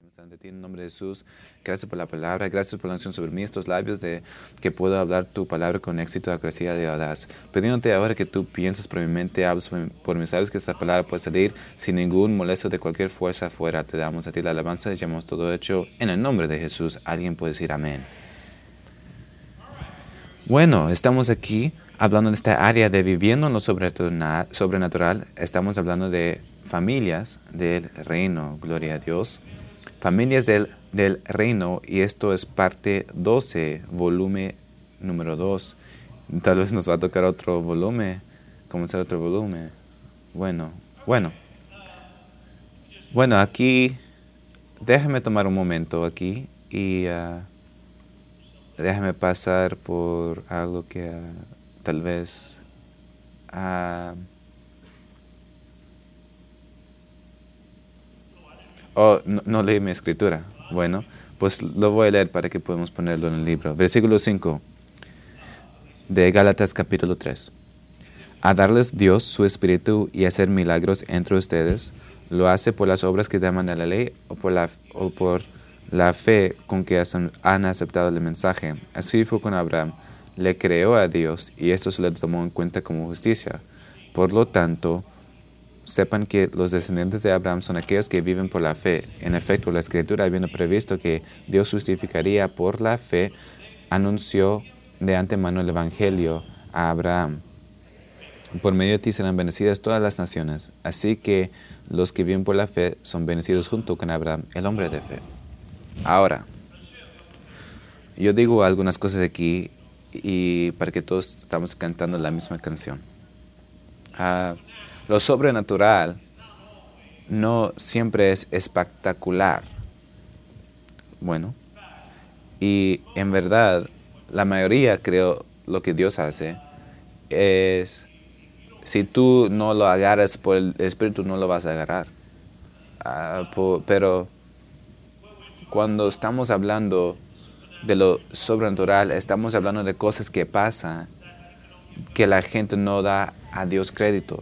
Venimos ante ti en el nombre de Jesús. Gracias por la palabra, gracias por la unción sobre mí, estos labios de que puedo hablar tu palabra con éxito, acracia de audaz. Pidiéndote ahora que tú pienses por mi mente, hables por mis labios, que esta palabra pueda salir sin ningún molesto de cualquier fuerza afuera. Te damos a ti la alabanza y llamamos todo hecho en el nombre de Jesús. Alguien puede decir amén. Bueno, estamos aquí hablando de esta área de viviendo en lo sobrenatural. Estamos hablando de familias del reino, gloria a Dios. Familias del reino, y esto es parte 12, volumen número 2. Tal vez nos va a tocar otro volumen, comenzar otro volumen. Bueno, aquí, déjame tomar un momento aquí y déjame pasar por algo que tal vez no leí mi escritura. Bueno, pues lo voy a leer para que podamos ponerlo en el libro. Versículo 5 de Gálatas capítulo 3. A darles Dios su espíritu y hacer milagros entre ustedes, ¿lo hace por las obras que llaman a la ley o por la fe con que han aceptado el mensaje? Así fue con Abraham. Le creó a Dios y esto se le tomó en cuenta como justicia. Por lo tanto, sepan que los descendientes de Abraham son aquellos que viven por la fe. En efecto, la Escritura, habiendo previsto que Dios justificaría por la fe, anunció de antemano el Evangelio a Abraham. Por medio de ti serán bendecidas todas las naciones. Así que los que viven por la fe son bendecidos junto con Abraham, el hombre de fe. Ahora, yo digo algunas cosas aquí y para que todos estamos cantando la misma canción. Lo sobrenatural no siempre es espectacular. Bueno, y en verdad, la mayoría creo lo que Dios hace es, si tú no lo agarras por el Espíritu, no lo vas a agarrar. Pero cuando estamos hablando de lo sobrenatural, estamos hablando de cosas que pasan que la gente no da a Dios crédito.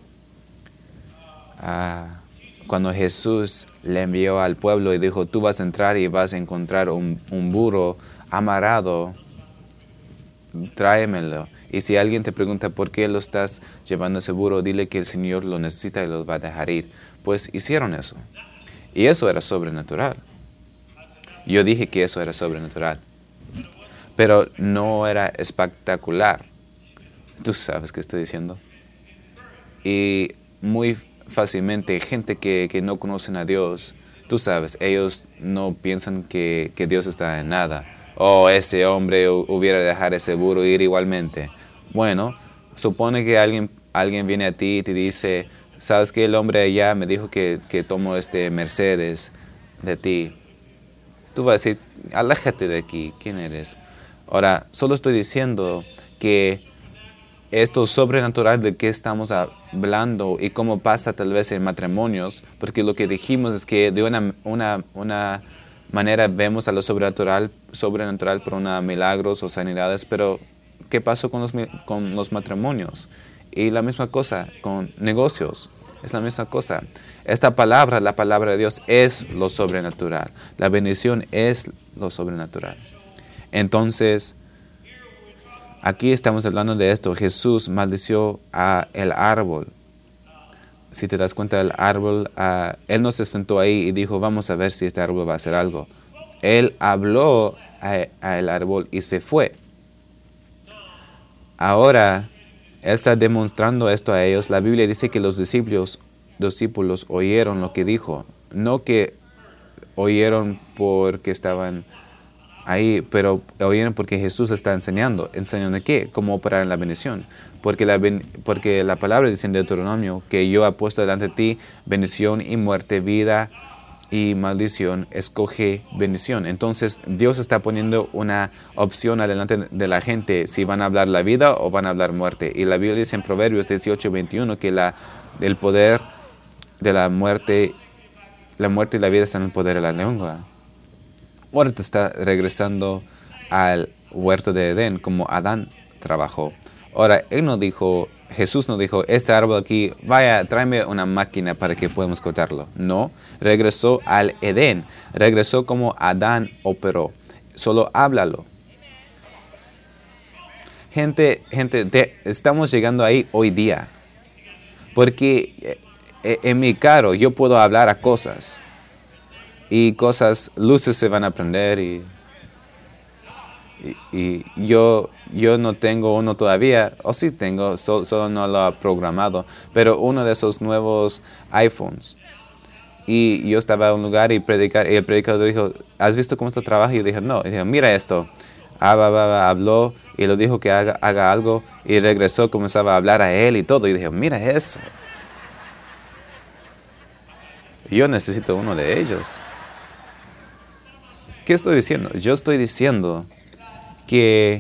Cuando Jesús le envió al pueblo y dijo, tú vas a entrar y vas a encontrar un burro amarrado, tráemelo. Y si alguien te pregunta por qué lo estás llevando ese burro, dile que el Señor lo necesita y lo va a dejar ir. Pues hicieron eso. Y eso era sobrenatural. Yo dije que eso era sobrenatural. Pero no era espectacular. Tú sabes qué estoy diciendo. Y muy fácilmente, gente que no conocen a Dios, tú sabes, ellos no piensan que Dios está en nada. Ese hombre hubiera dejado ese burro ir igualmente. Bueno, supone que alguien viene a ti y te dice, ¿sabes qué? El hombre allá me dijo que tomo este Mercedes de ti. Tú vas a decir, aléjate de aquí, ¿quién eres? Ahora, solo estoy diciendo que esto sobrenatural de qué estamos hablando y cómo pasa tal vez en matrimonios, porque lo que dijimos es que de una manera vemos a lo sobrenatural por milagros o sanidades, pero ¿qué pasó con los matrimonios? Y la misma cosa con negocios, es la misma cosa. Esta palabra, la palabra de Dios, es lo sobrenatural. La bendición es lo sobrenatural. Entonces, aquí estamos hablando de esto. Jesús maldició el árbol. Si te das cuenta del árbol, Él no se sentó ahí y dijo, vamos a ver si este árbol va a hacer algo. Él habló al árbol y se fue. Ahora, Él está demostrando esto a ellos. La Biblia dice que los discípulos oyeron lo que dijo. No que oyeron porque estaban ahí, pero oyeron porque Jesús está enseñando. ¿Enseñando qué? Cómo operar en la bendición. Porque la palabra dice en Deuteronomio que yo he puesto delante de ti bendición y muerte, vida y maldición. Escoge bendición. Entonces Dios está poniendo una opción adelante de la gente si van a hablar la vida o van a hablar muerte. Y la Biblia dice en Proverbios 18:21 que el poder de la muerte y la vida están en el poder de la lengua. Ahora te está regresando al huerto de Edén como Adán trabajó. Ahora, Él no dijo, Jesús no dijo, este árbol aquí, vaya, tráeme una máquina para que podamos cortarlo. No, regresó al Edén, regresó como Adán operó. Solo háblalo. Gente, estamos llegando ahí hoy día. Porque en mi carro yo puedo hablar a cosas. Y cosas, luces se van a prender y yo no tengo uno todavía, o sí tengo, solo no lo ha programado, pero uno de esos nuevos iPhones. Y yo estaba en un lugar y el predicador dijo, ¿has visto cómo esto trabaja? Y yo dije, no. Y dijo, mira esto. Habló y lo dijo que haga algo y regresó, comenzaba a hablar a él y todo. Y dije, mira eso. Yo necesito uno de ellos. ¿Qué estoy diciendo? Yo estoy diciendo que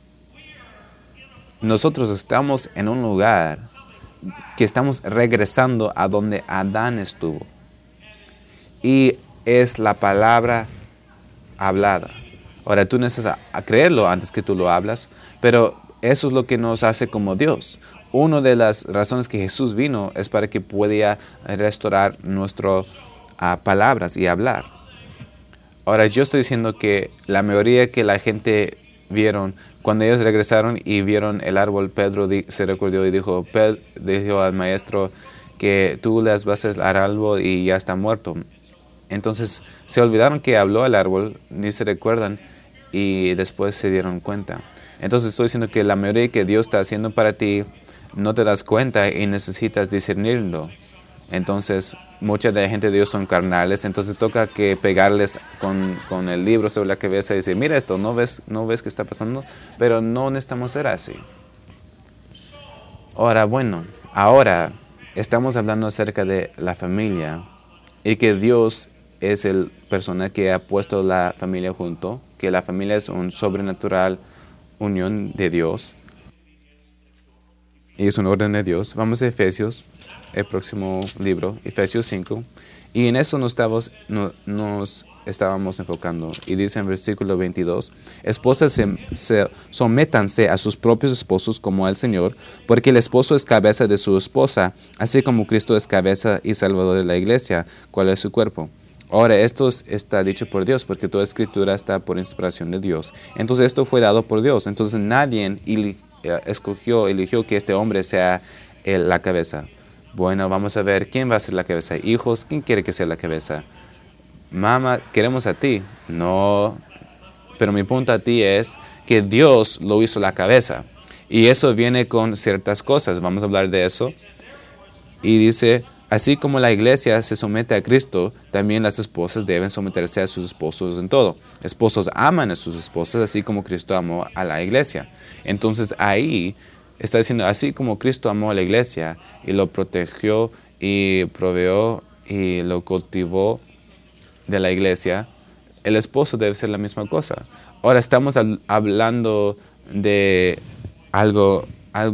nosotros estamos en un lugar que estamos regresando a donde Adán estuvo. Y es la palabra hablada. Ahora tú necesitas creerlo antes que tú lo hablas, pero eso es lo que nos hace como Dios. Una de las razones que Jesús vino es para que pudiera restaurar nuestras palabras y hablar. Ahora yo estoy diciendo que la mayoría que la gente vieron, cuando ellos regresaron y vieron el árbol, Pedro se recordó y dijo al maestro que tú les vas al árbol y ya está muerto. Entonces se olvidaron que habló al árbol, ni se recuerdan y después se dieron cuenta. Entonces estoy diciendo que la mayoría que Dios está haciendo para ti no te das cuenta y necesitas discernirlo. Entonces mucha de la gente de Dios son carnales, entonces toca que pegarles con el libro sobre la cabeza y decir, mira esto, ¿no ves qué está pasando? Pero no necesitamos ser así. Ahora estamos hablando acerca de la familia y que Dios es el persona que ha puesto la familia junto, que la familia es un sobrenatural unión de Dios y es un orden de Dios. Vamos a Efesios, el próximo libro, Efesios 5, y en eso nos estábamos enfocando. Y dice en versículo 22, esposas sométanse a sus propios esposos como al Señor, porque el esposo es cabeza de su esposa, así como Cristo es cabeza y salvador de la iglesia, cual es su cuerpo. Ahora, esto está dicho por Dios, porque toda escritura está por inspiración de Dios. Entonces, esto fue dado por Dios. Entonces, nadie eligió que este hombre sea la cabeza. Bueno, vamos a ver quién va a ser la cabeza. Hijos, ¿quién quiere que sea la cabeza? Mamá, queremos a ti. No, pero mi punto a ti es que Dios lo hizo la cabeza. Y eso viene con ciertas cosas. Vamos a hablar de eso. Y dice, así como la iglesia se somete a Cristo, también las esposas deben someterse a sus esposos en todo. Esposos aman a sus esposas, así como Cristo amó a la iglesia. Entonces ahí está diciendo, así como Cristo amó a la iglesia y lo protegió y proveó y lo cultivó de la iglesia, el esposo debe ser la misma cosa. Ahora estamos hablando de algo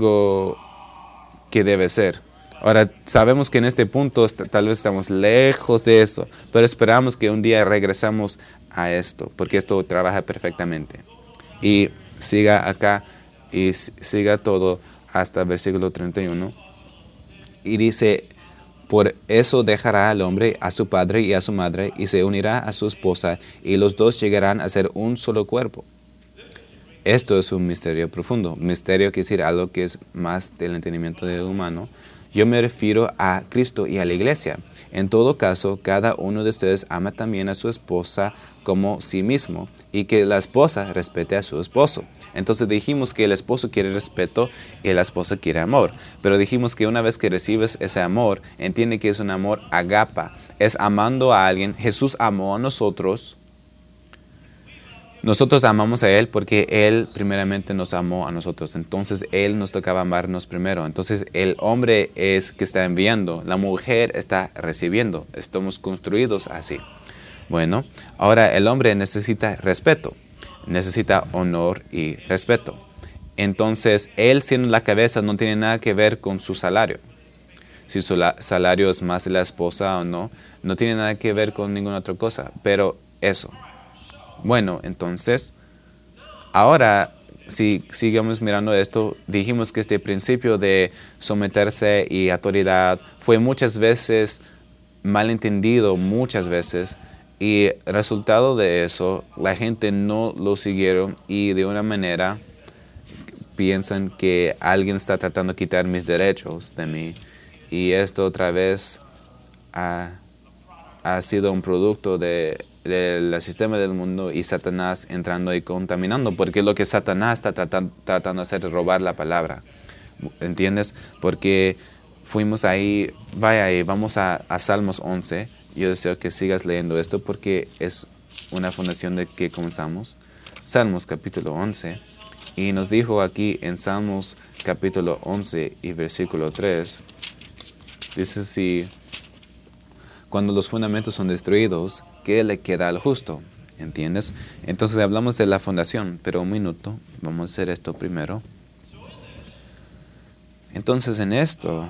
que debe ser. Ahora, sabemos que en este punto tal vez estamos lejos de eso, pero esperamos que un día regresamos a esto, porque esto trabaja perfectamente. Y siga acá y siga todo hasta el versículo 31. Y dice, por eso dejará al hombre a su padre y a su madre, y se unirá a su esposa, y los dos llegarán a ser un solo cuerpo. Esto es un misterio profundo. Misterio quiere decir algo que es más del entendimiento del humano. Yo me refiero a Cristo y a la iglesia. En todo caso, cada uno de ustedes ama también a su esposa como sí mismo y que la esposa respete a su esposo. Entonces dijimos que el esposo quiere respeto y la esposa quiere amor. Pero dijimos que una vez que recibes ese amor, entiende que es un amor agapa. Es amando a alguien. Jesús amó a nosotros. Nosotros amamos a Él porque Él primeramente nos amó a nosotros. Entonces Él nos tocaba amarnos primero. Entonces el hombre es que está enviando, la mujer está recibiendo. Estamos construidos así. Bueno, ahora el hombre necesita respeto, necesita honor y respeto. Entonces Él siendo la cabeza no tiene nada que ver con su salario. Si su salario es más de la esposa o no, no tiene nada que ver con ninguna otra cosa. Pero eso. Bueno, entonces, ahora si sigamos mirando esto, dijimos que este principio de someterse y autoridad fue muchas veces malentendido, muchas veces, y resultado de eso, la gente no lo siguieron y de una manera piensan que alguien está tratando de quitar mis derechos de mí. Y esto otra vez ha sido un producto del sistema del mundo y Satanás entrando y contaminando, porque lo que Satanás está tratando de hacer es robar la palabra. ¿Entiendes? Porque fuimos ahí, vaya ahí, vamos a Salmos 11. Yo deseo que sigas leyendo esto porque es una fundación de que comenzamos. Salmos capítulo 11. Y nos dijo aquí en Salmos capítulo 11 y versículo 3, dice así: cuando los fundamentos son destruidos, ¿qué le queda al justo? ¿Entiendes? Entonces hablamos de la fundación, pero un minuto, vamos a hacer esto primero. Entonces en esto,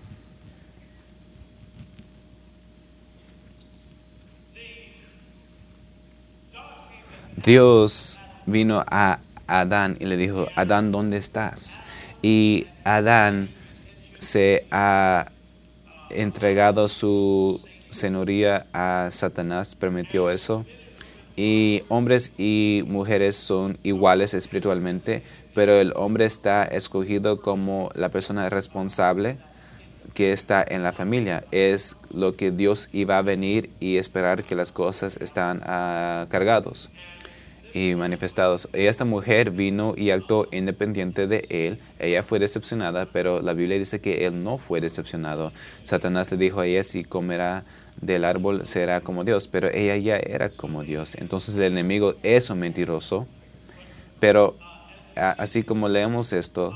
Dios vino a Adán y le dijo: Adán, ¿dónde estás? Y Adán se ha entregado su señoría a Satanás, permitió eso. Y hombres y mujeres son iguales espiritualmente, pero el hombre está escogido como la persona responsable que está en la familia. Es lo que Dios iba a venir y esperar que las cosas están cargados y manifestados. Y esta mujer vino y actuó independiente de él. Ella fue decepcionada, pero la Biblia dice que él no fue decepcionado. Satanás le dijo a ella: si comerá del árbol será como Dios, pero ella ya era como Dios. Entonces el enemigo es un mentiroso, pero así como leemos esto,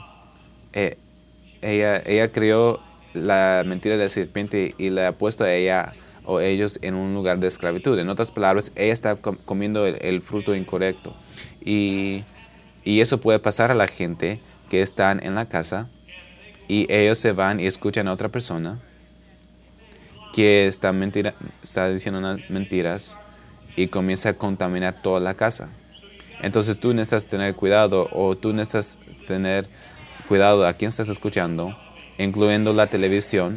ella creó la mentira de la serpiente y le ha puesto a ella o ellos en un lugar de esclavitud. En otras palabras, ella está comiendo el fruto incorrecto. Y eso puede pasar a la gente que están en la casa y ellos se van y escuchan a otra persona que está diciendo unas mentiras y comienza a contaminar toda la casa. Entonces tú necesitas tener cuidado, o tú necesitas tener cuidado a quién estás escuchando, incluyendo la televisión.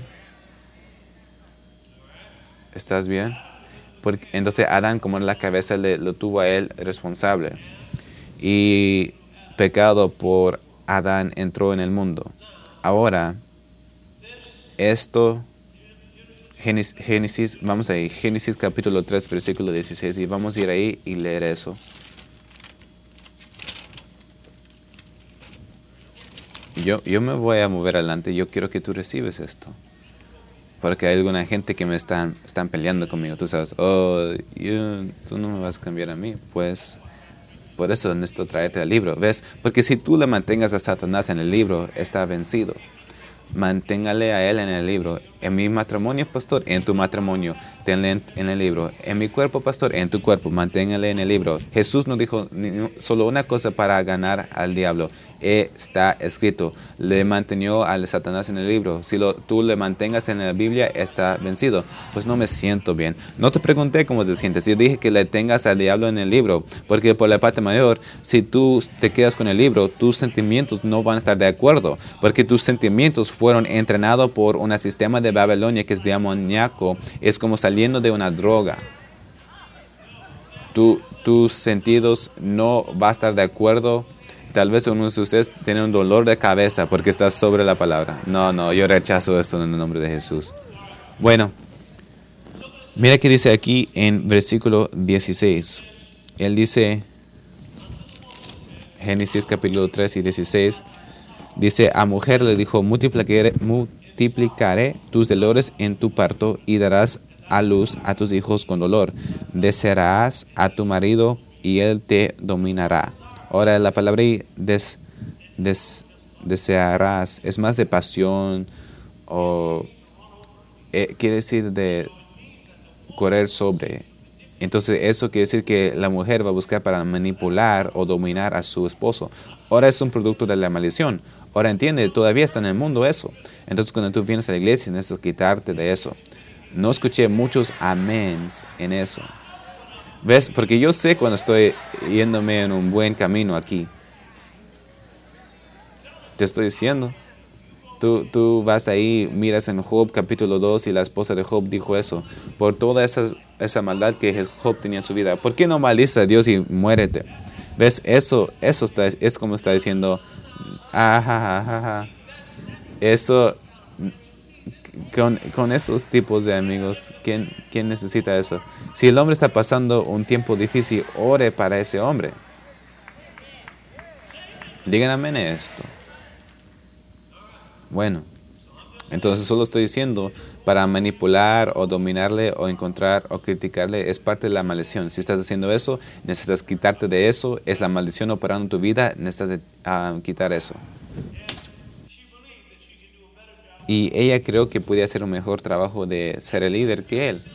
¿Estás bien? Porque, entonces Adán, como en la cabeza, lo tuvo a él responsable. Y pecado por Adán entró en el mundo. Ahora, esto, Génesis, vamos ahí, Génesis capítulo 3, versículo 16, y vamos a ir ahí y leer eso. Yo me voy a mover adelante, yo quiero que tú recibes esto. Porque hay alguna gente que me están peleando conmigo. Tú sabes: tú no me vas a cambiar a mí. Pues por eso necesito traerte al libro. ¿Ves? Porque si tú le mantengas a Satanás en el libro, está vencido. Manténgale a él en el libro. En mi matrimonio, pastor, en tu matrimonio, tenle en el libro. En mi cuerpo, pastor, en tu cuerpo, manténgale en el libro. Jesús nos dijo solo una cosa para ganar al diablo. Está escrito. Le mantenió al Satanás en el libro. Si tú le mantengas en la Biblia, está vencido. Pues no me siento bien. No te pregunté cómo te sientes. Yo dije que le tengas al diablo en el libro. Porque por la parte mayor, si tú te quedas con el libro, tus sentimientos no van a estar de acuerdo. Porque tus sentimientos fueron entrenados por un sistema de Babilonia que es demoníaco. Es como saliendo de una droga. Tus sentidos no van a estar de acuerdo. Tal vez uno de ustedes tiene un dolor de cabeza porque está sobre la palabra. No, yo rechazo esto en el nombre de Jesús. Bueno, mira que dice aquí en versículo 16. Él dice, Génesis capítulo 3 y 16, dice: a mujer le dijo: multiplicaré tus dolores en tu parto y darás a luz a tus hijos con dolor. Desearás a tu marido y él te dominará. Ahora la palabra desearás es más de pasión, o quiere decir de correr sobre. Entonces eso quiere decir que la mujer va a buscar para manipular o dominar a su esposo. Ahora es un producto de la maldición. Ahora entiende, todavía está en el mundo eso. Entonces cuando tú vienes a la iglesia necesitas quitarte de eso. No escuché muchos améns en eso. ¿Ves? Porque yo sé cuando estoy yéndome en un buen camino aquí. Te estoy diciendo. Tú vas ahí, miras en Job capítulo 2 y la esposa de Job dijo eso. Por toda esa maldad que Job tenía en su vida. ¿Por qué no maldices a Dios y muérete? ¿Ves? Eso es como está diciendo. Ajajaja. Eso, con esos tipos de amigos, ¿quién necesita eso? Si el hombre está pasando un tiempo difícil, ore para ese hombre. Digan amén a esto. Bueno, entonces solo estoy diciendo, para manipular o dominarle o encontrar o criticarle es parte de la maldición. Si estás haciendo eso, necesitas quitarte de eso. Es la maldición operando en tu vida, necesitas quitar eso. Y ella creo que podía hacer un mejor trabajo de ser el líder que él.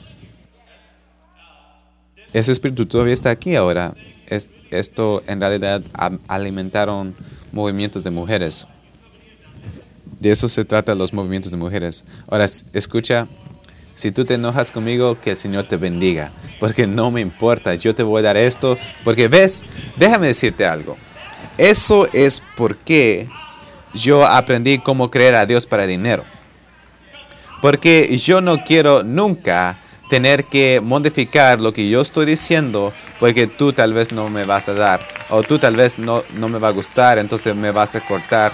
Ese espíritu todavía está aquí ahora. Esto en realidad alimentaron movimientos de mujeres. De eso se trata los movimientos de mujeres. Ahora, escucha, si tú te enojas conmigo, que el Señor te bendiga. Porque no me importa, yo te voy a dar esto. Porque ves, déjame decirte algo. Eso es porque yo aprendí cómo creer a Dios para dinero. Porque yo no quiero nunca tener que modificar lo que yo estoy diciendo porque tú tal vez no me vas a dar. O tú tal vez no me va a gustar, entonces me vas a cortar.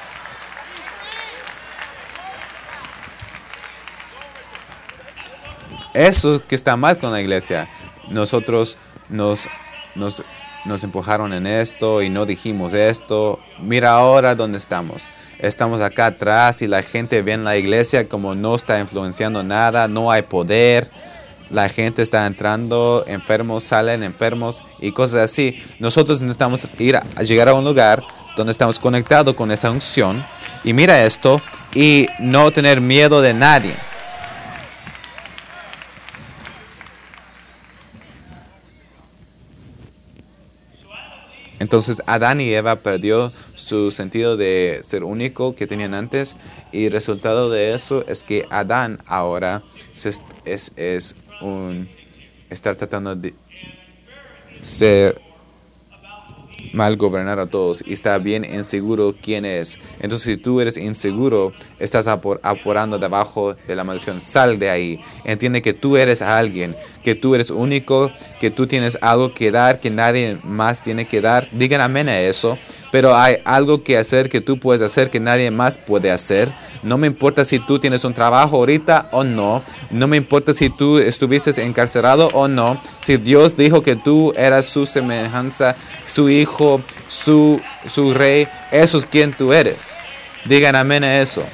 Eso que está mal con la iglesia. Nosotros nos empujaron en esto y no dijimos esto. Mira ahora dónde estamos. Estamos acá atrás y la gente ve en la iglesia como no está influenciando nada, no hay poder. La gente está entrando, enfermos salen enfermos y cosas así. Nosotros necesitamos llegar a un lugar donde estamos conectados con esa unción. Y mira esto y no tener miedo de nadie. Entonces Adán y Eva perdió su sentido de ser único que tenían antes y el resultado de eso es que Adán ahora está tratando de ser mal gobernar a todos y está bien inseguro quién es. Entonces si tú eres inseguro, estás apurando debajo de la maldición. Sal de ahí. Entiende que tú eres alguien, que tú eres único, que tú tienes algo que dar, que nadie más tiene que dar. Digan amén a eso. Pero hay algo que hacer que tú puedes hacer que nadie más puede hacer. No me importa si tú tienes un trabajo ahorita o no. No me importa si tú estuviste encarcelado o no. Si Dios dijo que tú eras su semejanza, su hijo, su rey, eso es quien tú eres. Digan amén a eso.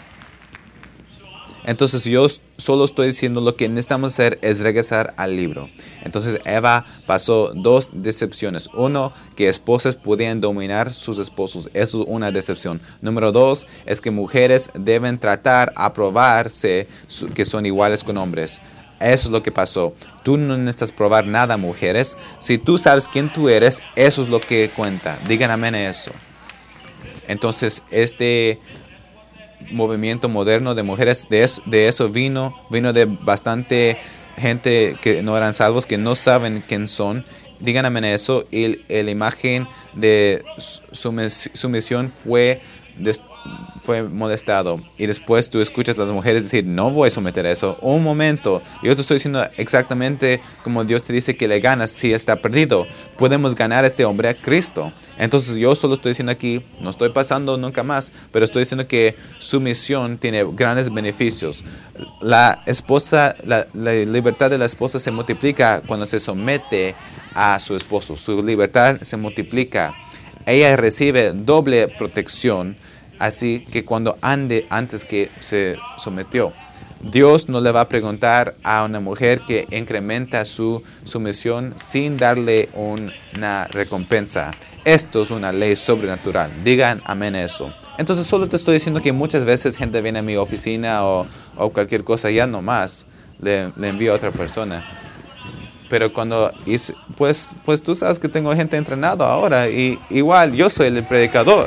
Entonces yo solo estoy diciendo lo que necesitamos hacer es regresar al libro. Entonces Eva pasó dos decepciones. Uno, que esposas podían dominar sus esposos. Eso es una decepción. Número dos, es que mujeres deben tratar a probarse que son iguales con hombres. Eso es lo que pasó. Tú no necesitas probar nada, mujeres. Si tú sabes quién tú eres, eso es lo que cuenta. Digan amén a eso. Entonces este movimiento moderno de mujeres, de eso vino de bastante gente que no eran salvos, que no saben quién son. Digan amén a eso. Y la imagen de sumisión fue molestado. Y después tú escuchas a las mujeres decir, no voy a someter a eso. Un momento, yo te estoy diciendo exactamente como Dios te dice que le ganas si está perdido. Podemos ganar a este hombre a Cristo. Entonces yo solo estoy diciendo aquí, no estoy pasando nunca más, pero estoy diciendo que sumisión tiene grandes beneficios. La libertad de la esposa se multiplica cuando se somete a su esposo. Su libertad se multiplica. Ella recibe doble protección. Así que cuando antes que se sometió, Dios no le va a preguntar a una mujer que incrementa su sumisión sin darle una recompensa. Esto es una ley sobrenatural. Digan amén a eso. Entonces solo te estoy diciendo que muchas veces gente viene a mi oficina o cualquier cosa, ya nomás le envío a otra persona. Pero cuando, pues tú sabes que tengo gente entrenada ahora y igual yo soy el predicador.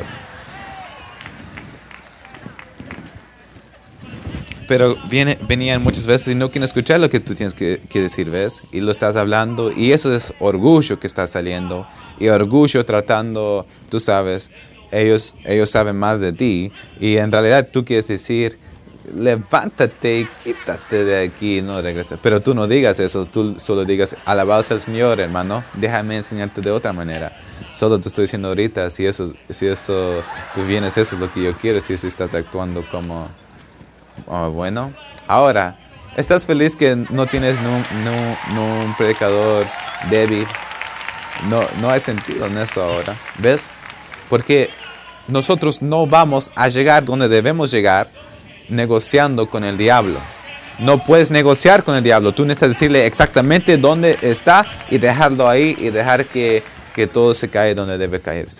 Pero venían muchas veces y no quieren escuchar lo que tú tienes que decir, ¿ves? Y lo estás hablando y eso es orgullo que está saliendo. Y orgullo tratando, tú sabes, ellos saben más de ti y en realidad tú quieres decir, levántate y quítate de aquí, no regreses. Pero tú no digas eso, tú solo digas, alabado sea el Señor, hermano, déjame enseñarte de otra manera. Solo te estoy diciendo ahorita, si eso, tú vienes, eso es lo que yo quiero, si estás actuando como, bueno. Ahora, ¿estás feliz que no tienes un predicador débil? No hay sentido en eso ahora, ¿ves? Porque nosotros no vamos a llegar donde debemos llegar negociando con el diablo. No puedes negociar con el diablo. Tú necesitas decirle exactamente dónde está y dejarlo ahí y dejar que todo se cae donde debe caerse.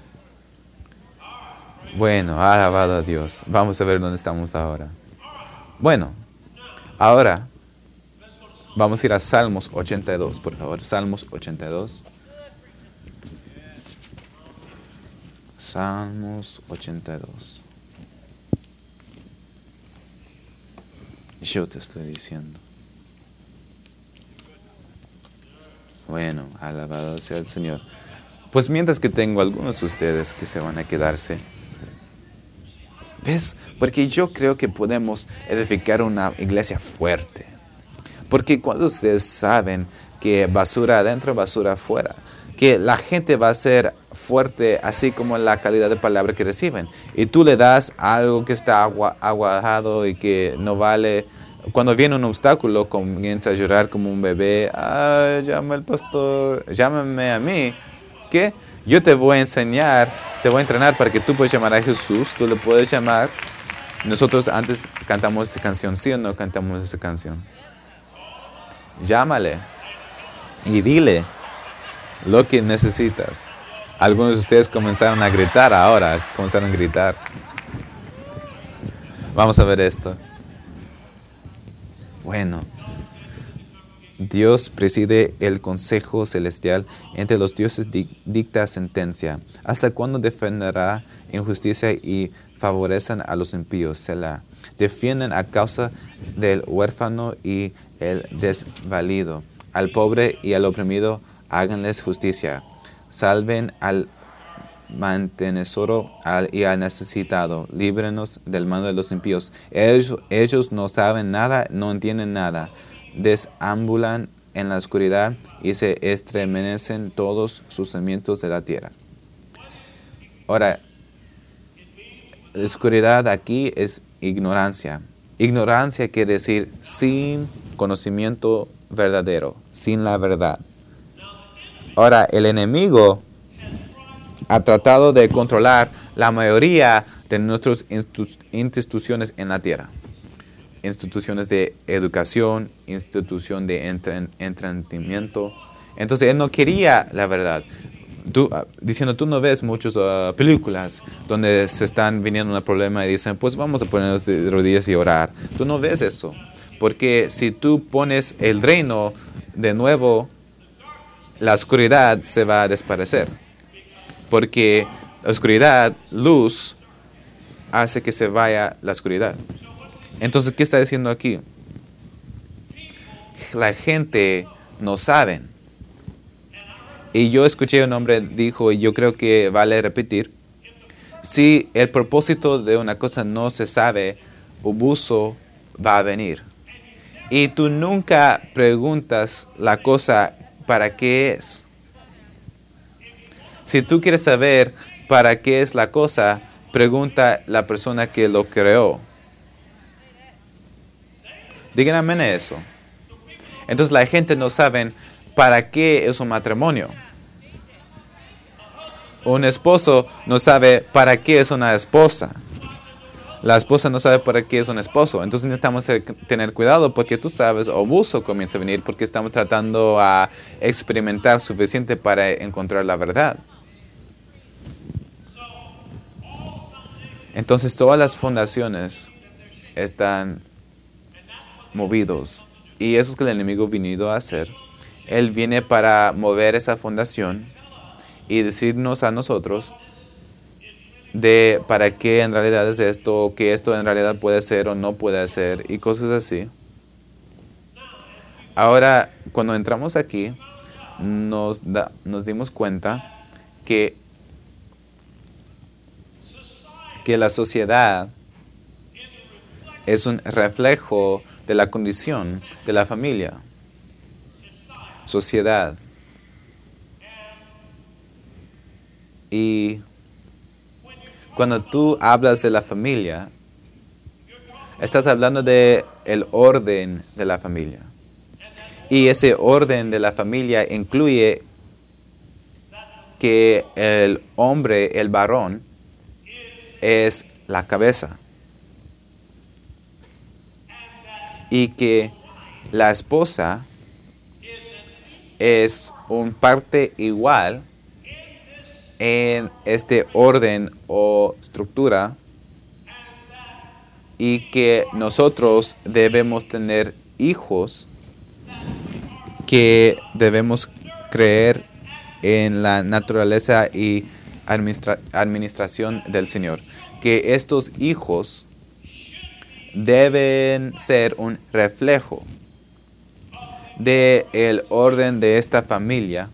Bueno, alabado a Dios. Vamos a ver dónde estamos ahora. Bueno, ahora vamos a ir a Salmos 82, por favor. Salmos 82. Salmos 82. Yo te estoy diciendo. Bueno, alabado sea el Señor. Pues mientras que tengo algunos de ustedes que se van a quedarse. ¿Ves? Porque yo creo que podemos edificar una iglesia fuerte. Porque cuando ustedes saben que basura adentro, basura afuera, que la gente va a ser fuerte así como la calidad de palabra que reciben. Y tú le das algo que está aguajado y que no vale. Cuando viene un obstáculo, comienza a llorar como un bebé. Llama al pastor, llámame a mí. ¿Qué? Yo te voy a enseñar, te voy a entrenar para que tú puedas llamar a Jesús. Tú le puedes llamar. Nosotros antes cantamos esa canción, ¿sí o no cantamos esa canción? Llámale y dile lo que necesitas. Algunos de ustedes comenzaron a gritar ahora. Comenzaron a gritar. Vamos a ver esto. Bueno. Dios preside el consejo celestial. Entre los dioses dicta sentencia. ¿Hasta cuándo defenderá injusticia y favorecen a los impíos? Selah. Defienden a causa del huérfano y el desvalido. Al pobre y al oprimido háganles justicia. Salven al mantenedor y al necesitado. Líbrenos del mano de los impíos. Ellos no saben nada, no entienden nada. Deambulan en la oscuridad y se estremecen todos sus cimientos de la tierra. Ahora, la oscuridad aquí es ignorancia. Ignorancia quiere decir sin conocimiento verdadero, sin la verdad. Ahora, el enemigo ha tratado de controlar la mayoría de nuestras instituciones en la tierra. Instituciones de educación, institución de entretenimiento. Entonces, él no quería la verdad. Diciendo, tú no ves muchas películas donde se están viniendo un problema y dicen, pues vamos a ponernos de rodillas y orar. Tú no ves eso. Porque si tú pones el reino de nuevo, la oscuridad se va a desaparecer. Porque la oscuridad, luz, hace que se vaya la oscuridad. Entonces, ¿qué está diciendo aquí? La gente no sabe. Y yo escuché un hombre dijo, y yo creo que vale repetir, si el propósito de una cosa no se sabe, abuso va a venir. Y tú nunca preguntas la cosa para qué es. Si tú quieres saber para qué es la cosa, pregunta a la persona que lo creó. Díganme eso. Entonces la gente no sabe para qué es un matrimonio. Un esposo no sabe para qué es una esposa. La esposa no sabe para qué es un esposo. Entonces necesitamos tener cuidado porque tú sabes, abuso comienza a venir porque estamos tratando a experimentar suficiente para encontrar la verdad. Entonces todas las fundaciones están movidos. Y eso es que el enemigo ha venido a hacer. Él viene para mover esa fundación y decirnos a nosotros de para qué en realidad es esto, que esto en realidad puede ser o no puede ser y cosas así. Ahora, cuando entramos aquí, nos dimos cuenta que que la sociedad es un reflejo de la condición de la familia. Sociedad. Y cuando tú hablas de la familia, estás hablando de el orden de la familia. Y ese orden de la familia incluye que el hombre, el varón, es la cabeza. Y que la esposa es un parte igual en este orden o estructura, y que nosotros debemos tener hijos que debemos creer en la naturaleza y administración del Señor. Que estos hijos deben ser un reflejo del orden de esta familia,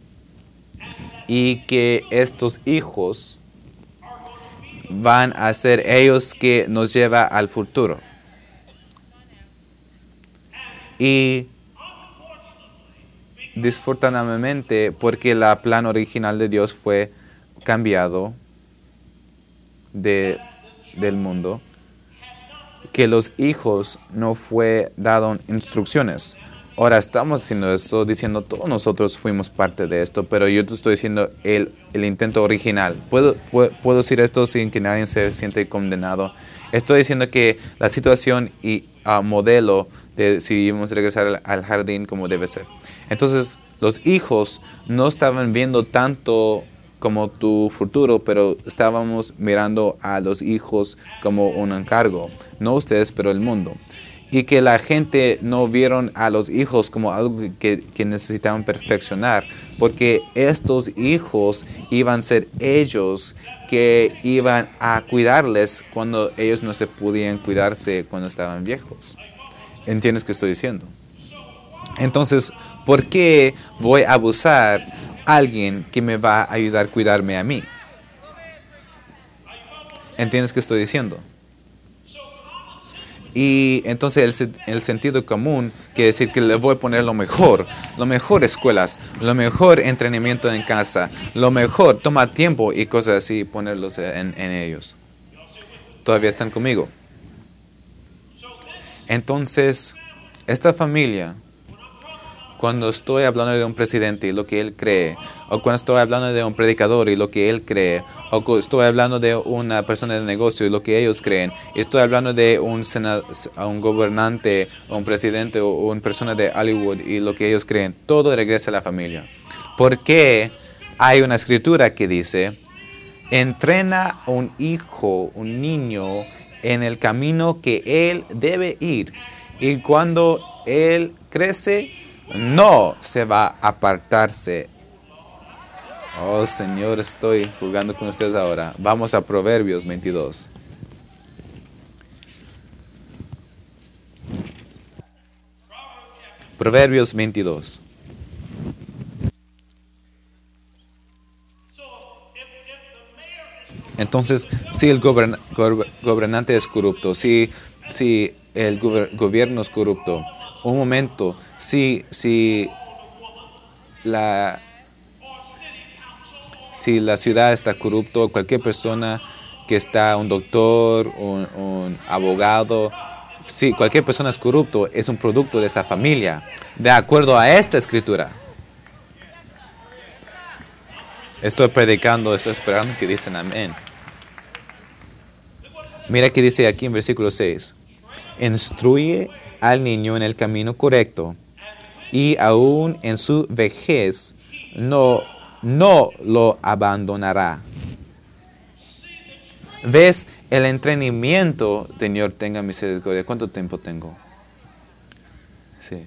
y que estos hijos van a ser ellos que nos llevan al futuro. Y desafortunadamente, porque el plan original de Dios fue cambiado del mundo, que los hijos no fue dado instrucciones. Ahora estamos haciendo eso, diciendo todos nosotros fuimos parte de esto, pero yo te estoy diciendo el intento original. ¿Puedo decir esto sin que nadie se siente condenado? Estoy diciendo que la situación y modelo de si vamos a regresar al jardín como debe ser. Entonces, los hijos no estaban viendo tanto como tu futuro, pero estábamos mirando a los hijos como un encargo. No ustedes, pero el mundo. Y que la gente no vieron a los hijos como algo que necesitaban perfeccionar, porque estos hijos iban a ser ellos que iban a cuidarles cuando ellos no se podían cuidarse cuando estaban viejos. ¿Entiendes qué estoy diciendo? Entonces, ¿por qué voy a abusar a alguien que me va a ayudar a cuidarme a mí? ¿Entiendes qué estoy diciendo? Y entonces el sentido común quiere decir que le voy a poner lo mejor escuelas, lo mejor entrenamiento en casa, lo mejor, toma tiempo y cosas así, ponerlos en ellos. ¿Todavía están conmigo? Entonces, esta familia, cuando estoy hablando de un presidente y lo que él cree, o cuando estoy hablando de un predicador y lo que él cree, o cuando estoy hablando de una persona de negocio y lo que ellos creen, y estoy hablando de un gobernante, o un presidente, o una persona de Hollywood y lo que ellos creen, todo regresa a la familia. ¿Por qué hay una escritura que dice, entrena a un hijo, un niño, en el camino que él debe ir, y cuando él crece, no se va a apartarse? Oh, Señor, estoy jugando con ustedes ahora. Vamos a Proverbios 22. Proverbios 22. Entonces, si el gobernante es corrupto, si el gobierno es corrupto, un momento, si la ciudad está corrupto, cualquier persona que está, un doctor, un abogado, si cualquier persona es corrupto, es un producto de esa familia, de acuerdo a esta escritura. Estoy predicando, estoy esperando que dicen amén. Mira que dice aquí en versículo 6. Instruye al niño en el camino correcto, y aún en su vejez no lo abandonará. ¿Ves? El entrenamiento, Señor, tenga misericordia. ¿Cuánto tiempo tengo? Sí.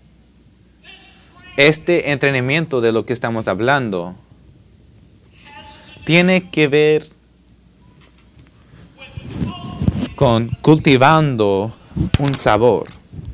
Este entrenamiento de lo que estamos hablando tiene que ver con cultivando un sabor.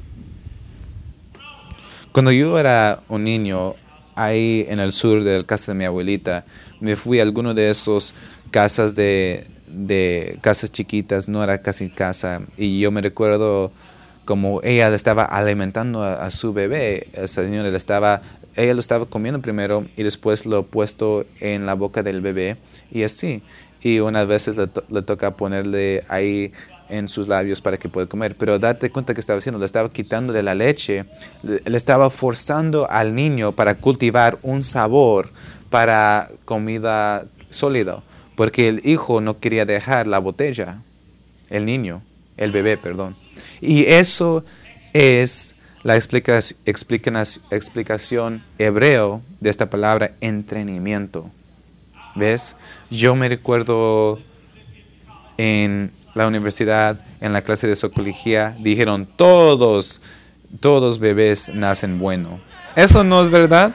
Cuando yo era un niño, ahí en el sur de la casa de mi abuelita, me fui a alguno de esos casas de de casas chiquitas, no era casi casa. Y yo me recuerdo como ella le estaba alimentando a su bebé. Esa señora ella lo estaba comiendo primero y después lo puesto en la boca del bebé y así. Y unas veces le toca ponerle ahí en sus labios para que pueda comer. Pero date cuenta que estaba haciendo, le estaba quitando de la leche, le estaba forzando al niño para cultivar un sabor para comida sólida. Porque el hijo no quería dejar la botella, el bebé, perdón. Y eso es la explicación hebreo de esta palabra entrenamiento. ¿Ves? Yo me recuerdo en la universidad, en la clase de psicología, dijeron todos bebés nacen bueno. ¿Eso no es verdad?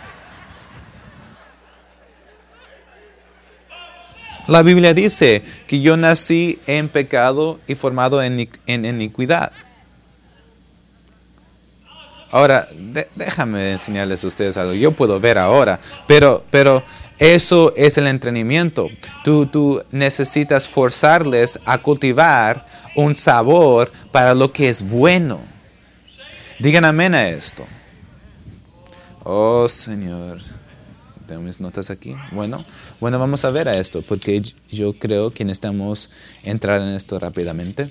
La Biblia dice que yo nací en pecado y formado en iniquidad. Ahora, déjame enseñarles a ustedes algo. Yo puedo ver ahora, pero eso es el entrenamiento. Tú necesitas forzarles a cultivar un sabor para lo que es bueno. Digan amén a esto. Oh, Señor. Tengo mis notas aquí. Bueno, vamos a ver a esto, porque yo creo que necesitamos entrar en esto rápidamente.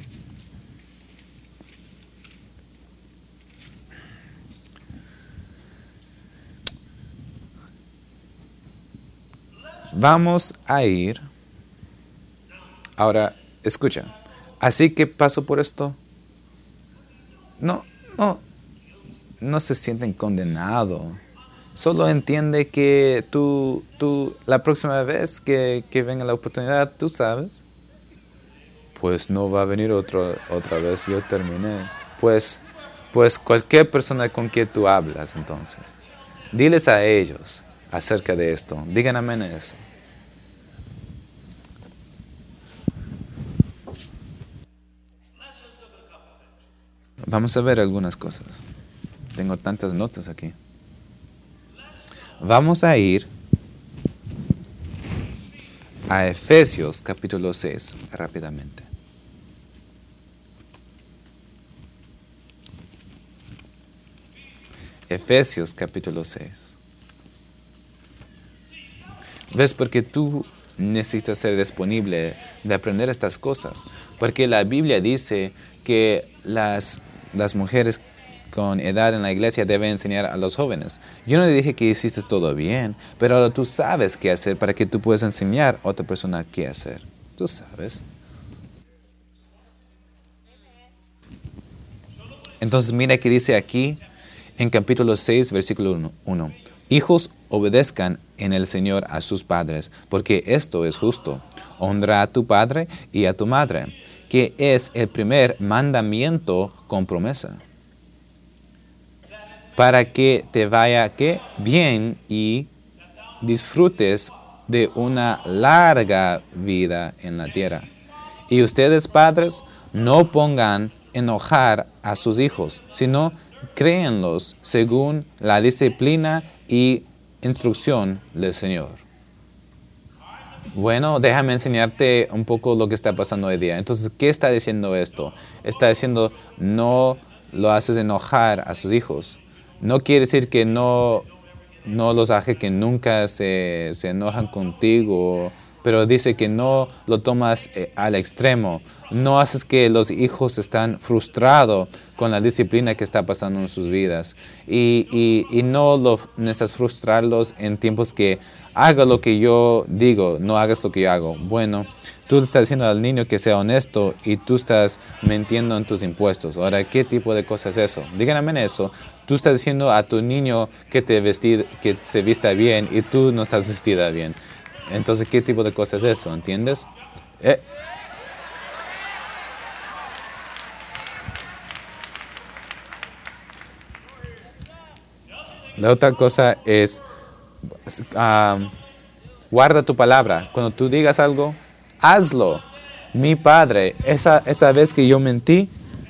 Vamos a ir. Ahora, escucha. Así que paso por esto. No se sienten condenados. Solo entiende que tú la próxima vez que venga la oportunidad, tú sabes. Pues no va a venir otra vez. Yo terminé. Pues cualquier persona con quien tú hablas, entonces, diles a ellos acerca de esto. Digan amén a eso. Vamos a ver algunas cosas. Tengo tantas notas aquí. Vamos a ir a Efesios capítulo 6 rápidamente. Efesios capítulo 6. ¿Ves? Porque tú necesitas ser disponible de aprender estas cosas. Porque la Biblia dice que las mujeres con edad en la iglesia deben enseñar a los jóvenes. Yo no dije que hiciste todo bien, pero ahora tú sabes qué hacer para que tú puedas enseñar a otra persona qué hacer. Tú sabes. Entonces mira que dice aquí en capítulo 6, versículo 1. Hijos, obedezcan en el Señor a sus padres, porque esto es justo. Honra a tu padre y a tu madre, que es el primer mandamiento con promesa, para que te vaya bien y disfrutes de una larga vida en la tierra. Y ustedes, padres, no pongan enojar a sus hijos, sino créenlos según la disciplina y instrucción del Señor. Bueno, déjame enseñarte un poco lo que está pasando hoy día. Entonces, ¿qué está diciendo esto? Está diciendo, no lo haces enojar a sus hijos. No quiere decir que no los hace que nunca se enojan contigo, pero dice que no lo tomas al extremo. No haces que los hijos están frustrados con la disciplina que está pasando en sus vidas. Y no necesitas frustrarlos en tiempos que haga lo que yo digo, no hagas lo que yo hago. Bueno, tú le estás diciendo al niño que sea honesto y tú estás mintiendo en tus impuestos. Ahora, ¿qué tipo de cosa es eso? Díganme eso. Tú estás diciendo a tu niño que se vista bien y tú no estás vestida bien. Entonces, ¿qué tipo de cosa es eso? ¿Entiendes? La otra cosa es, guarda tu palabra. Cuando tú digas algo, hazlo. Mi padre, esa vez que yo mentí,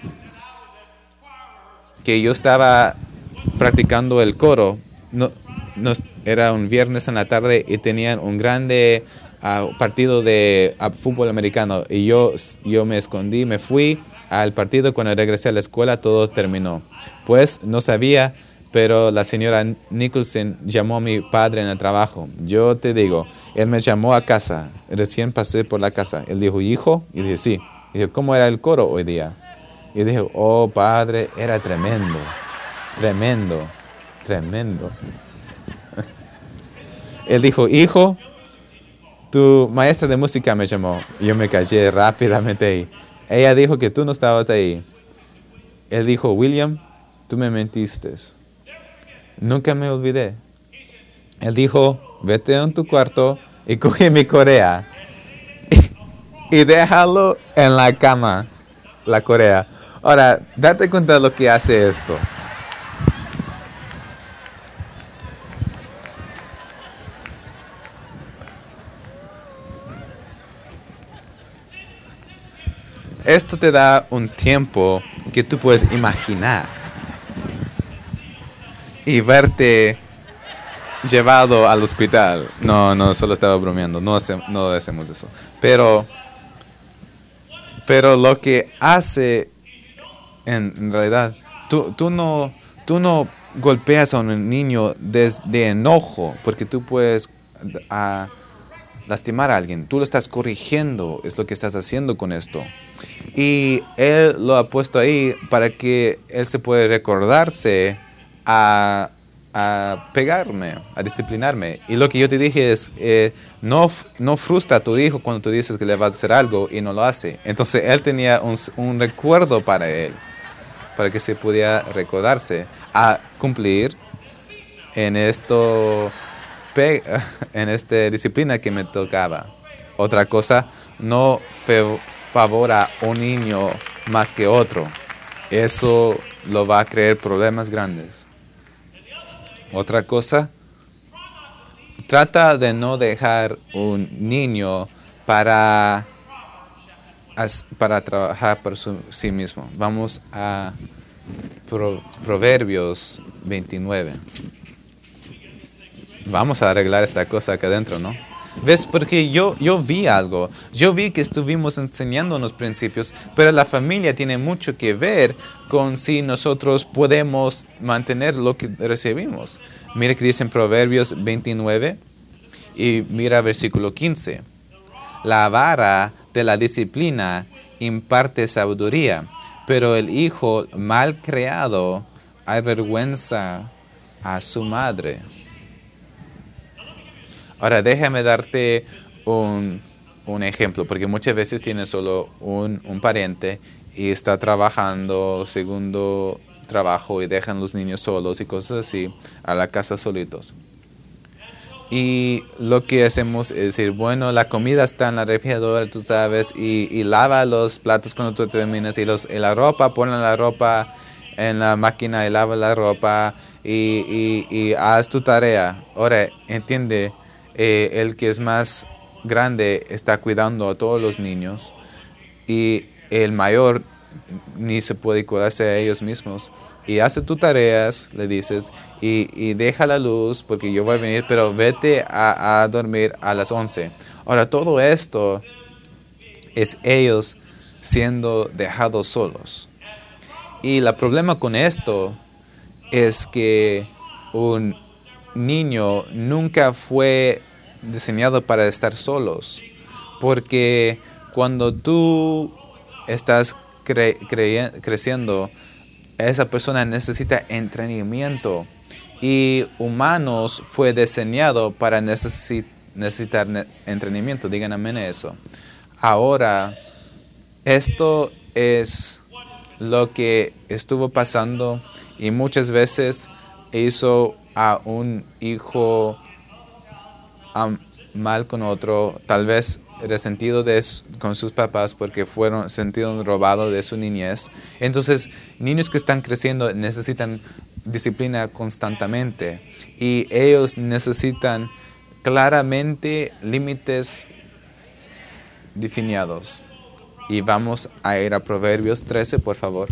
que yo estaba practicando el coro, era un viernes en la tarde y tenían un grande a partido de fútbol americano y yo me escondí, me fui al partido. Cuando regresé a la escuela todo terminó. Pues no sabía, pero la señora Nicholson llamó a mi padre en el trabajo. Yo te digo, él me llamó a casa, recién pasé por la casa. Él dijo, hijo, y dije, sí. Y dijo, ¿cómo era el coro hoy día? Y dije, oh padre, era tremendo, tremendo, tremendo. Él dijo, hijo, tu maestra de música me llamó. Y yo me callé rápidamente ahí. Ella dijo que tú no estabas ahí. Él dijo, William, tú me mentiste. Nunca me olvidé. Él dijo, vete en tu cuarto y coge mi correa y déjalo en la cama, la correa. Ahora, date cuenta de lo que hace esto. Esto te da un tiempo que tú puedes imaginar y verte llevado al hospital. No, solo estaba bromeando. No hacemos eso. Pero lo que hace en realidad, tú no golpeas a un niño de enojo, porque tú puedes lastimar a alguien. Tú lo estás corrigiendo, es lo que estás haciendo con esto. Y él lo ha puesto ahí para que él se pueda recordarse a pegarme, a disciplinarme. Y lo que yo te dije es, no frustra a tu hijo cuando tú dices que le vas a hacer algo y no lo hace. Entonces él tenía un recuerdo para él, para que se pudiera recordarse a cumplir en esta disciplina que me tocaba. Otra cosa, no favora a un niño más que otro. Eso lo va a crear problemas grandes. Otra cosa, trata de no dejar un niño para trabajar por sí mismo. Vamos a Proverbios 29. Vamos a arreglar esta cosa acá adentro, ¿no? ¿Ves? Porque yo vi algo. Yo vi que estuvimos enseñando unos principios, pero la familia tiene mucho que ver con si nosotros podemos mantener lo que recibimos. Mira que dice en Proverbios 29 y mira versículo 15. La vara de la disciplina imparte sabiduría, pero el hijo mal criado avergüenza a su madre. Ahora déjame darte un ejemplo, porque muchas veces tienes solo un pariente y está trabajando segundo trabajo y dejan los niños solos y cosas así a la casa solitos. Y lo que hacemos es decir, bueno, la comida está en la refrigeradora, tú sabes, y lava los platos cuando tú terminas, y la ropa, pon la ropa en la máquina y lava la ropa y haz tu tarea. Ahora, entiende, el que es más grande está cuidando a todos los niños y el mayor ni se puede cuidarse a ellos mismos. Y hace tus tareas, le dices, y deja la luz porque yo voy a venir, pero vete a dormir a las 11. Ahora, todo esto es ellos siendo dejados solos. Y el problema con esto es que un niño nunca fue diseñado para estar solos. Porque cuando tú estás creciendo, esa persona necesita entrenamiento. Y humanos fue diseñado para necesitar entrenamiento. Digan amén a eso. Ahora, esto es lo que estuvo pasando y muchas veces hizo a un hijo mal con otro, tal vez resentido con sus papás porque fueron sentidos robados de su niñez. Entonces, niños que están creciendo necesitan disciplina constantemente y ellos necesitan claramente límites definidos. Y vamos a ir a Proverbios 13, por favor.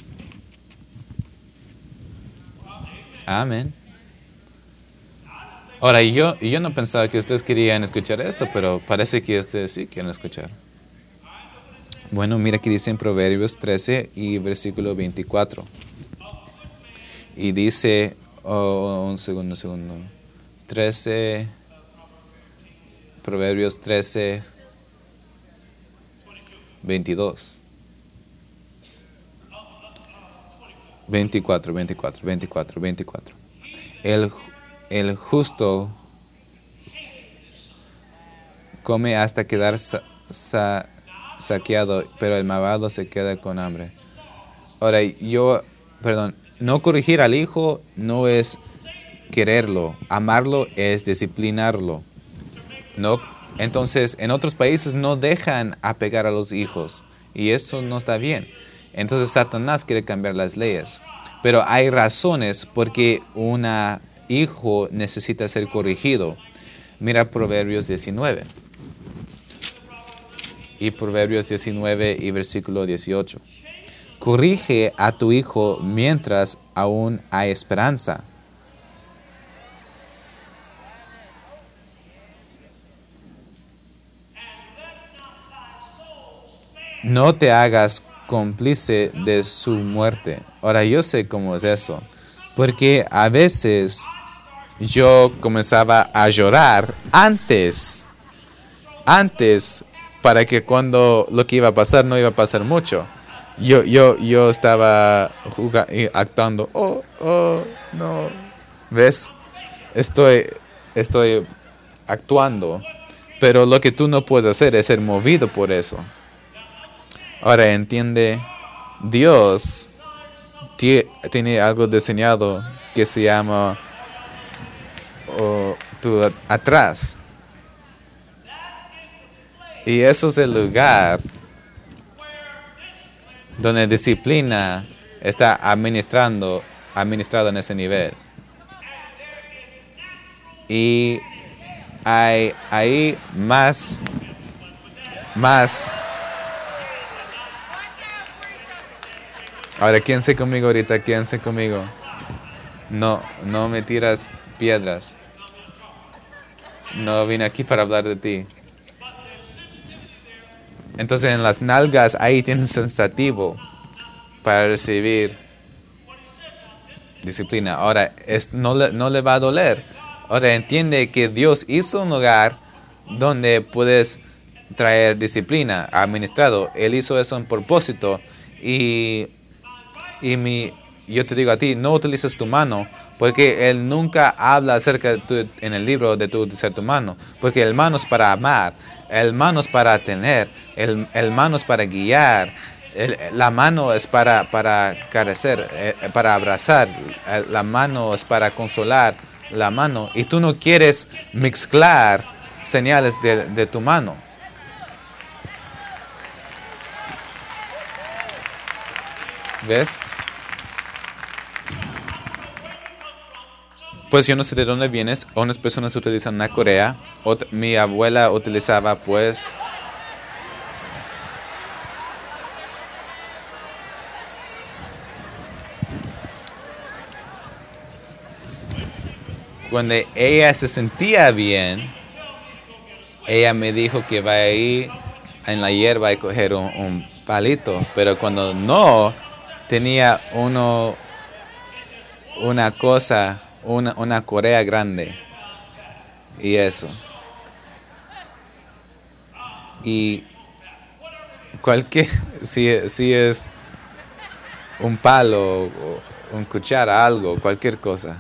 Amén. Ahora, yo no pensaba que ustedes querían escuchar esto, pero parece que ustedes sí quieren escuchar. Bueno, mira que dice en Proverbios 13 y versículo 24. Y dice, un segundo. 13, Proverbios 13, 22. 24. El justo come hasta quedar saqueado, pero el malvado se queda con hambre. Ahora, no corregir al hijo no es quererlo, amarlo es disciplinarlo. No, entonces, en otros países no dejan apegar a los hijos y eso no está bien. Entonces, Satanás quiere cambiar las leyes. Pero hay razones por qué un hijo necesita ser corregido. Mira Proverbios 19. Y Proverbios 19 y versículo 18. Corrige a tu hijo mientras aún hay esperanza. No te hagas cómplice de su muerte. Ahora yo sé cómo es eso, porque a veces yo comenzaba a llorar antes, para que cuando lo que iba a pasar no iba a pasar mucho. Yo estaba actuando, no, ¿ves? Estoy actuando, pero lo que tú no puedes hacer es ser movido por eso. Ahora entiende, Dios tiene algo diseñado que se llama tu atrás. Y eso es el lugar donde disciplina está administrado en ese nivel. Y hay ahí más. Ahora, quédense conmigo ahorita, quédense conmigo. No me tiras piedras. No vine aquí para hablar de ti. Entonces en las nalgas ahí tienes sensativo para recibir disciplina. Ahora, no le va a doler. Ahora entiende que Dios hizo un lugar donde puedes traer disciplina administrado. Él hizo eso en propósito. Yo te digo a ti, no utilices tu mano, porque Él nunca habla acerca en el libro de tu utilizar tu mano, porque el mano es para amar, el mano es para tener, el mano es para guiar, la mano es para carecer, para abrazar, la mano es para consolar, la mano, y tú no quieres mezclar señales de tu mano. ¿Ves? Pues yo no sé de dónde vienes. Unas personas utilizan una correa. Mi abuela utilizaba pues cuando ella se sentía bien, ella me dijo que va a ir en la hierba y coger un palito. Pero cuando no, tenía una cosa, una correa grande. Y eso. Y si es un palo, o un cuchara, algo, cualquier cosa.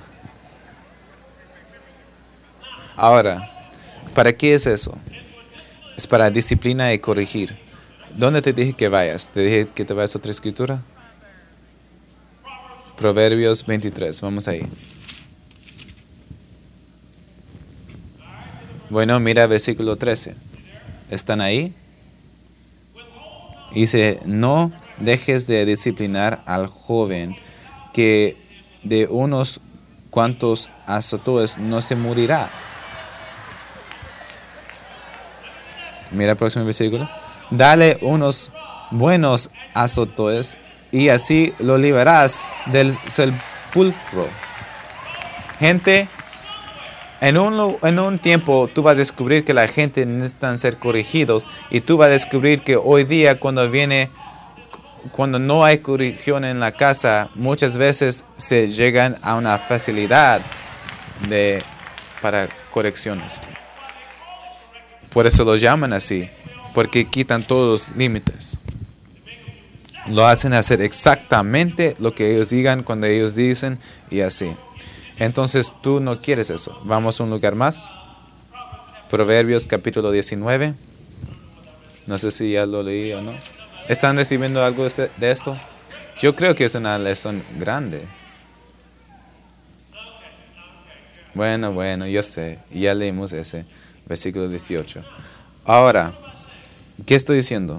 Ahora, ¿para qué es eso? Es para disciplina y corregir. ¿Dónde te dije que vayas? ¿Te dije que te vayas a otra escritura? Proverbios 23, vamos ahí. Bueno, mira versículo 13. ¿Están ahí? Dice, no dejes de disciplinar al joven, que de unos cuantos azotes no se morirá. Mira el próximo versículo. Dale unos buenos azotes y así lo librarás del sepulcro. Gente, En un tiempo tú vas a descubrir que la gente necesita ser corregidos y tú vas a descubrir que hoy día cuando no hay corrección en la casa, muchas veces se llegan a una facilidad para correcciones. Por eso lo llaman así, porque quitan todos los límites. Lo hacen hacer exactamente lo que ellos digan cuando ellos dicen y así. Entonces tú no quieres eso. Vamos a un lugar más. Proverbios capítulo 19. No sé si ya lo leí o no. ¿Están recibiendo algo de esto? Yo creo que es una lección grande. Bueno, yo sé. Ya leímos ese versículo 18. Ahora, ¿qué estoy diciendo?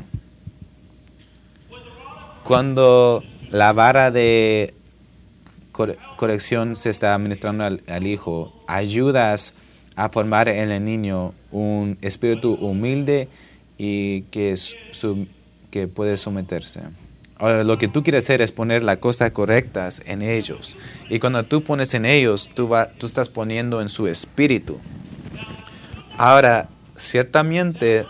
Cuando la vara de corrección se está administrando al hijo, ayudas a formar en el niño un espíritu humilde y que puede someterse. Ahora, lo que tú quieres hacer es poner las cosas correctas en ellos. Y cuando tú pones en ellos, tú estás poniendo en su espíritu. Ahora, ciertamente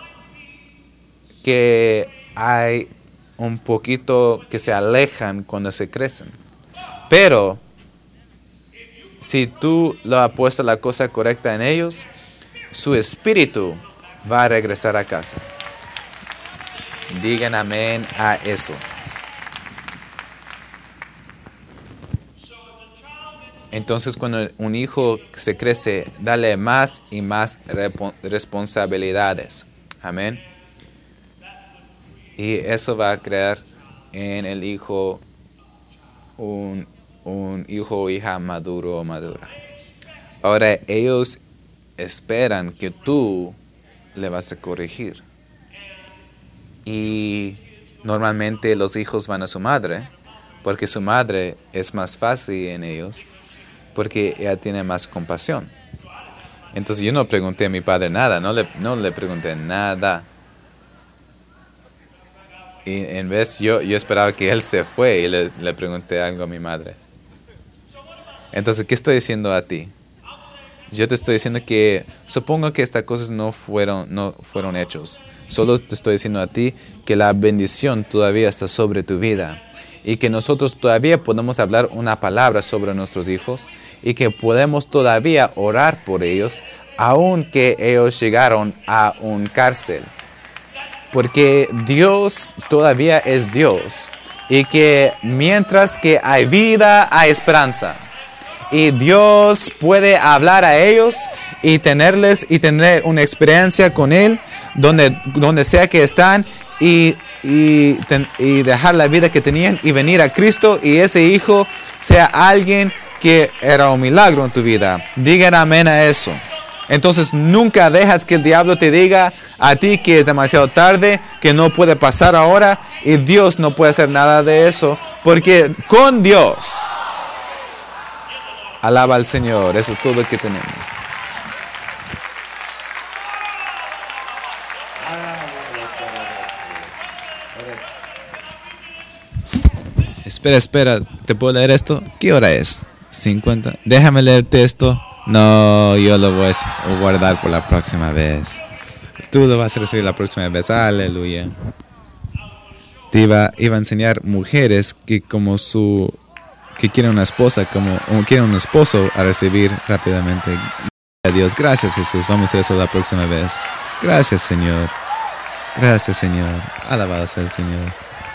que hay un poquito que se alejan cuando se crecen. Pero, si tú lo has puesto la cosa correcta en ellos, su espíritu va a regresar a casa. Digan amén a eso. Entonces, cuando un hijo se crece, dale más y más responsabilidades. Amén. Y eso va a crear en el hijo un hijo o hija maduro o madura. Ahora, ellos esperan que tú le vas a corregir. Y normalmente los hijos van a su madre, porque su madre es más fácil en ellos, porque ella tiene más compasión. Entonces yo no pregunté a mi padre nada, no le pregunté nada. Y en vez yo esperaba que él se fue y le pregunté algo a mi madre. Entonces, ¿qué estoy diciendo a ti? Yo te estoy diciendo que supongo que estas cosas no fueron hechos. Solo te estoy diciendo a ti que la bendición todavía está sobre tu vida. Y que nosotros todavía podemos hablar una palabra sobre nuestros hijos. Y que podemos todavía orar por ellos, aunque ellos llegaron a un cárcel. Porque Dios todavía es Dios. Y que mientras que hay vida, hay esperanza. Y Dios puede hablar a ellos y tener una experiencia con Él donde sea que están y dejar la vida que tenían y venir a Cristo y ese hijo sea alguien que era un milagro en tu vida. Digan amén a eso. Entonces nunca dejas que el diablo te diga a ti que es demasiado tarde, que no puede pasar ahora y Dios no puede hacer nada de eso, porque con Dios, alaba al Señor, eso es todo lo que tenemos. Espera, ¿te puedo leer esto? ¿Qué hora es? 50. Déjame leerte esto. No, yo lo voy a guardar por la próxima vez. Tú lo vas a recibir la próxima vez. Aleluya. Te iba a enseñar mujeres que quieren una esposa, como quieren un esposo a recibir rápidamente. A Dios, gracias Jesús. Vamos a hacer eso la próxima vez. Gracias Señor. Gracias Señor. Alabado sea el Señor.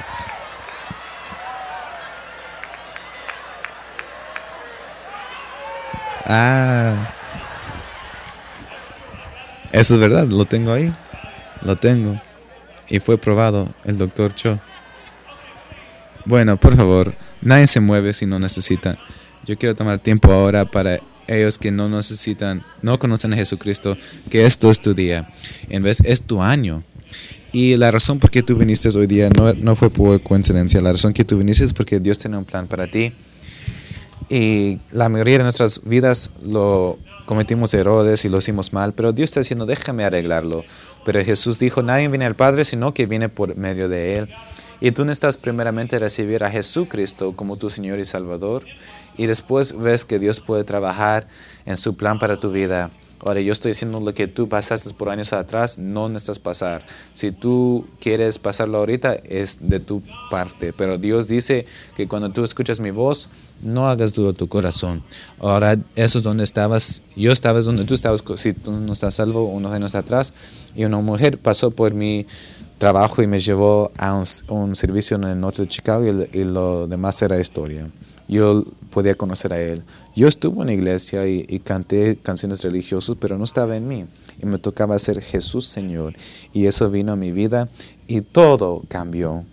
Eso es verdad, lo tengo ahí. Lo tengo. Y fue probado el Dr. Cho. Bueno, por favor, nadie se mueve si no necesita. Yo quiero tomar tiempo ahora para ellos que no necesitan, no conocen a Jesucristo, que esto es tu día. En vez, es tu año. Y la razón por qué tú viniste hoy día no fue por coincidencia. La razón que tú viniste es porque Dios tiene un plan para ti. Y la mayoría de nuestras vidas lo cometimos errores y lo hicimos mal, pero Dios está diciendo, déjame arreglarlo. Pero Jesús dijo, nadie viene al Padre, sino que viene por medio de Él. Y tú necesitas primeramente recibir a Jesucristo como tu Señor y Salvador. y después ves que Dios puede trabajar en su plan para tu vida. Ahora, yo estoy diciendo lo que tú pasaste por años atrás, no necesitas pasar. Si tú quieres pasarlo ahorita, es de tu parte. Pero Dios dice que cuando tú escuchas mi voz, no hagas duro tu corazón. Ahora, eso es donde estabas. Yo estaba donde tú estabas, si tú no estás salvo, unos años atrás. Y una mujer pasó por mi trabajo y me llevó a un servicio en el norte de Chicago y lo demás era historia. Yo podía conocer a Él. Yo estuve en la iglesia y canté canciones religiosas, pero no estaba en mí. Y me tocaba hacer Jesús Señor. Y eso vino a mi vida y todo cambió.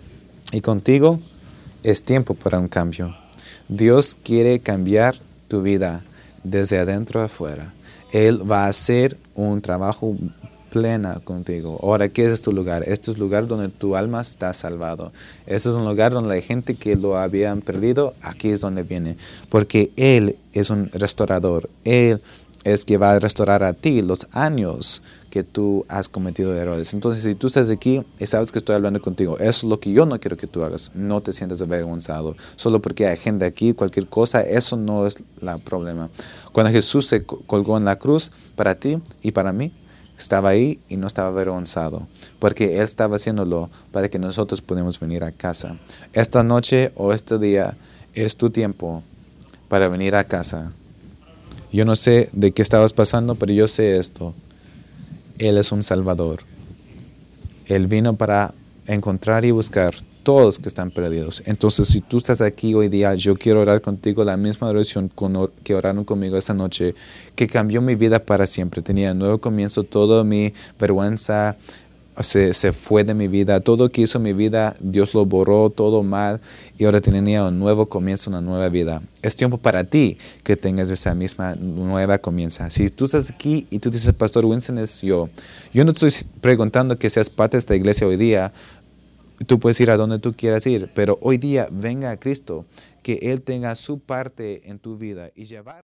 Y contigo es tiempo para un cambio. Dios quiere cambiar tu vida desde adentro a afuera. Él va a hacer un trabajo plena contigo. Ahora, ¿qué es tu lugar? Este es el lugar donde tu alma está salvado. Este es un lugar donde la gente que lo habían perdido, aquí es donde viene. Porque Él es un restaurador. Él es que va a restaurar a ti los años que tú has cometido errores. Entonces, si tú estás aquí y sabes que estoy hablando contigo, eso es lo que yo no quiero que tú hagas. No te sientas avergonzado. Solo porque hay gente aquí, cualquier cosa, eso no es el problema. Cuando Jesús se colgó en la cruz, para ti y para mí, estaba ahí y no estaba avergonzado, porque Él estaba haciéndolo para que nosotros podamos venir a casa. Esta noche o este día es tu tiempo para venir a casa. Yo no sé de qué estabas pasando, pero yo sé esto. Él es un Salvador. Él vino para encontrar y buscar todos que están perdidos. Entonces, si tú estás aquí hoy día, yo quiero orar contigo la misma oración que oraron conmigo esta noche, que cambió mi vida para siempre. Tenía un nuevo comienzo, toda mi vergüenza se fue de mi vida. Todo que hizo mi vida, Dios lo borró, todo mal, y ahora tenía un nuevo comienzo, una nueva vida. Es tiempo para ti que tengas esa misma nueva comienza. Si tú estás aquí y tú dices, Pastor Winston es yo no estoy preguntando que seas parte de esta iglesia hoy día. Tú puedes ir a donde tú quieras ir, pero hoy día venga a Cristo, que Él tenga su parte en tu vida y llevar.